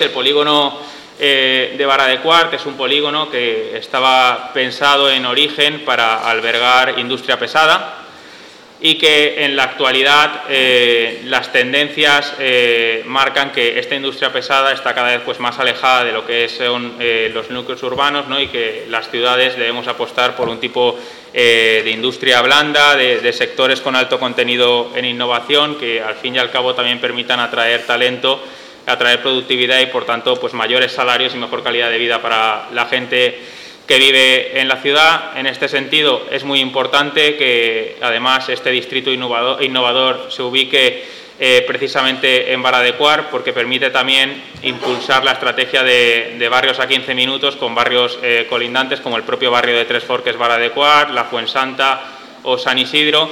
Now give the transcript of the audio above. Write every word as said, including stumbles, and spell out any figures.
El polígono eh, de Vara de Quart es un polígono que estaba pensado en origen para albergar industria pesada y que en la actualidad eh, las tendencias eh, marcan que esta industria pesada está cada vez pues, más alejada de lo que son eh, los núcleos urbanos, ¿no? Y que las ciudades debemos apostar por un tipo eh, de industria blanda, de, de sectores con alto contenido en innovación que al fin y al cabo también permitan atraer talento, atraer productividad y por tanto pues mayores salarios y mejor calidad de vida para la gente que vive en la ciudad. En este sentido es muy importante que además este distrito innovador, innovador se ubique eh, precisamente en Vara de Quart, porque permite también impulsar la estrategia de, de barrios a quince minutos con barrios eh, colindantes como el propio barrio de Tres Forques, Vara de Quart, la Fuensanta o San Isidro.